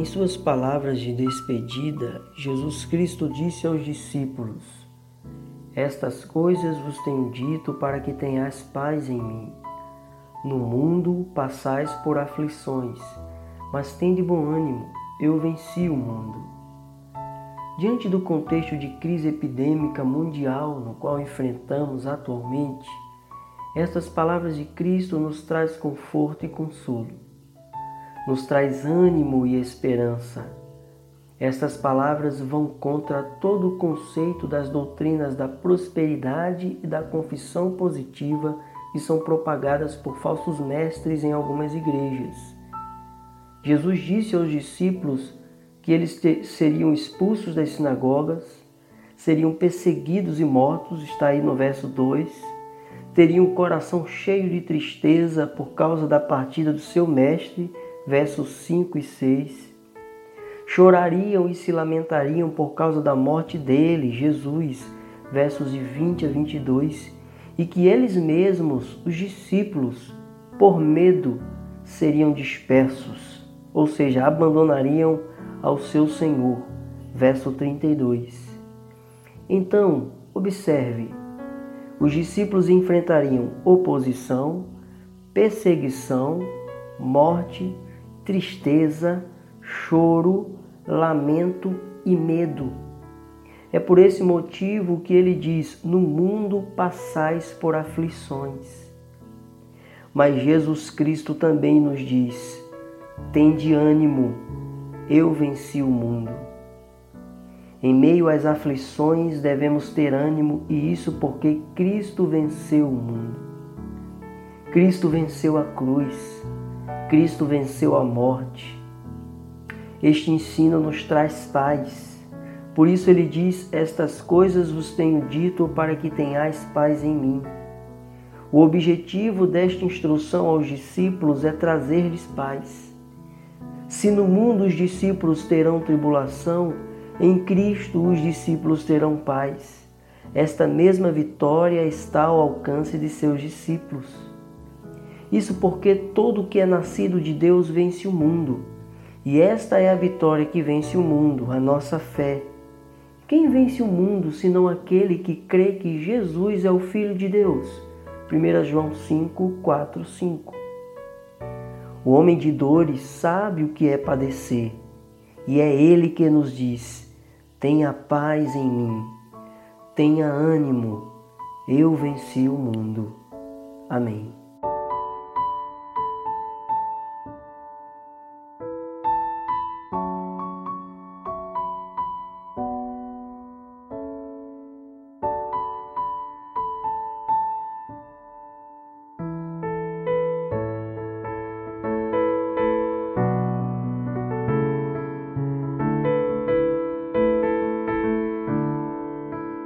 Em suas palavras de despedida, Jesus Cristo disse aos discípulos: "Estas coisas vos tenho dito para que tenhais paz em mim. No mundo passais por aflições, mas tende bom ânimo, eu venci o mundo." Diante do contexto de crise epidêmica mundial no qual enfrentamos atualmente, estas palavras de Cristo nos traz conforto e consolo. Nos traz ânimo e esperança. Estas palavras vão contra todo o conceito das doutrinas da prosperidade e da confissão positiva que são propagadas por falsos mestres em algumas igrejas. Jesus disse aos discípulos que eles seriam expulsos das sinagogas, seriam perseguidos e mortos, está aí no verso 2, teriam o coração cheio de tristeza por causa da partida do seu mestre, versos 5 e 6. Chorariam e se lamentariam por causa da morte dele, Jesus, versos de 20 a 22, e que eles mesmos, os discípulos, por medo, seriam dispersos, ou seja, abandonariam ao seu Senhor, verso 32. Então, observe, os discípulos enfrentariam oposição, perseguição, morte, tristeza, choro, lamento e medo. É por esse motivo que ele diz: "No mundo passais por aflições." Mas Jesus Cristo também nos diz: "Tende ânimo, eu venci o mundo." Em meio às aflições devemos ter ânimo, e isso porque Cristo venceu o mundo. Cristo venceu a cruz. Cristo venceu a morte. Este ensino nos traz paz. Por isso ele diz: "Estas coisas vos tenho dito para que tenhais paz em mim." O objetivo desta instrução aos discípulos é trazer-lhes paz. Se no mundo os discípulos terão tribulação, em Cristo os discípulos terão paz. Esta mesma vitória está ao alcance de seus discípulos. Isso porque todo o que é nascido de Deus vence o mundo. E esta é a vitória que vence o mundo, a nossa fé. Quem vence o mundo senão aquele que crê que Jesus é o Filho de Deus? 1 João 5, 4, 5. O homem de dores sabe o que é padecer. E é ele que nos diz: "Tenha paz em mim, tenha ânimo, eu venci o mundo." Amém.